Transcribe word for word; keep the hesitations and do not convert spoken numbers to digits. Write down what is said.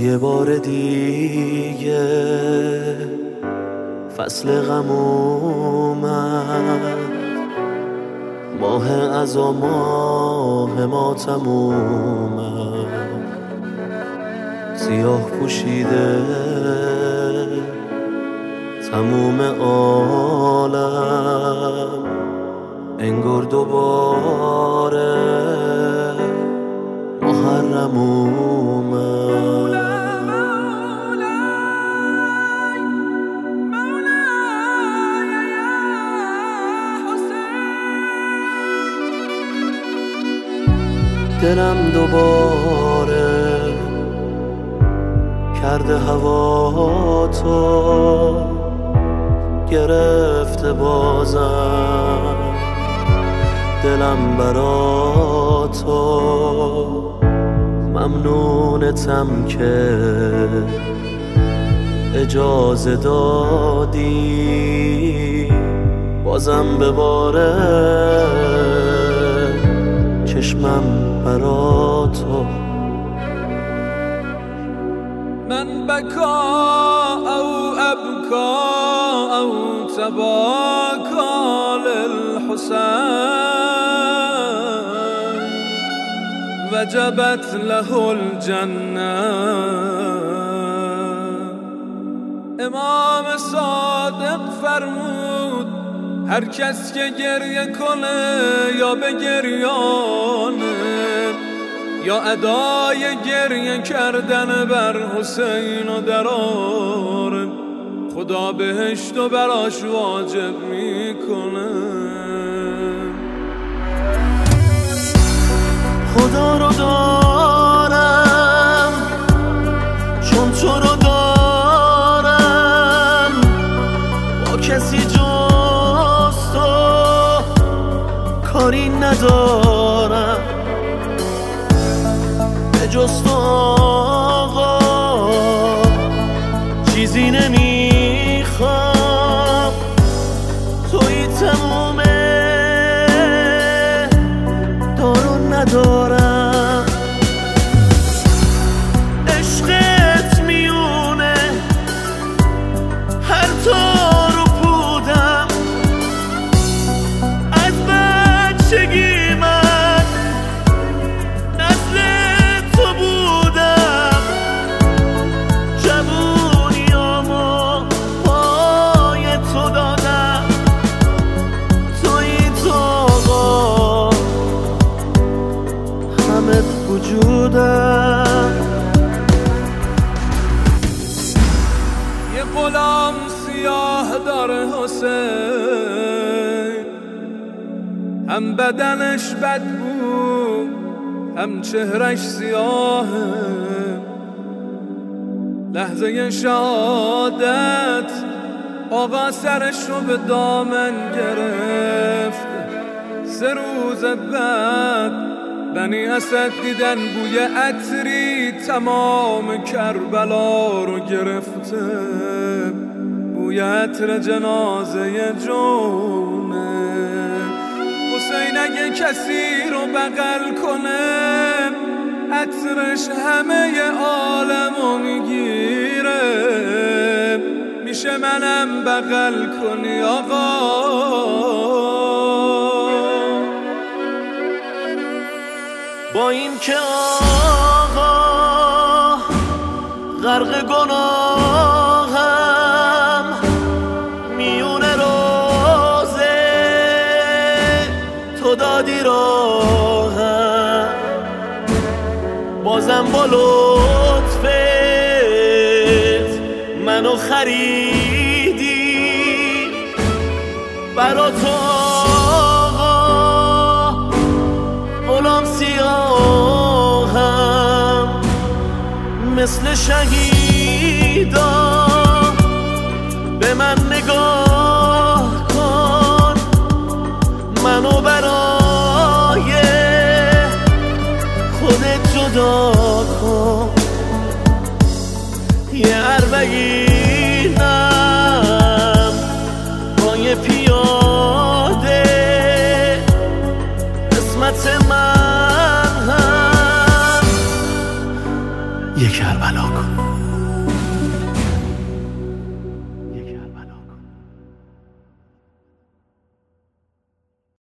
یه بار دیگه فصل غم اومد، ماه عزا ماه ماتم اومد، سیاه پوشیده تموم عالم، انگار دوباره محرم اومد. دلم دوباره کرده هوا تو، گرفته بازم دلم برا تو، ممنونتم که اجازه دادی بازم بباره چشمم برا تو. من بکا او ابکا او تباکا للحسین وجبت له الجنه. امام صادق فرمود هر کس که گریه کنه یا به گریانه یا ادای گریه کردن بر حسین و دراره، خدا بهشت و براش واجب میکنه. خدا رو دارم چون تو رو دارم، با کسی جز تو کاری ندارم، به جز تو آقا چیزی نمیخوام، توی تمومه دارو ندارم. عشقت میونه هر تار و پودم، از بچگی من نسل تو بودم، جوونیامو پای تو دادم، توی تو آقا همه وجودم. یه غلام سیاه داره حسین، هم بدنش بدبو هم چهرش سیاهه، لحظه شهادت آقا سرش رو به دامن گرفت. سه روز بعد بنی اسد دیدن بوی عطری تمام کربلا رو گرفته، بوی عطر جنازه جونه. حسین اگه کسی رو بغل کنه عطرش همه عالمو میگیره، میشه منم بغل کنی آقا؟ با این که آقا غرق گناهم، میونه روزه تو دادی راهم، بازم با لطفت منو خریدی برا تو آقا، غلام سیاهم مثل شهیدا، به من نگاه کن منو برای خودت جدا کن. یه اربعینم با یه پیاده قسمت من هم یه کربلا کن.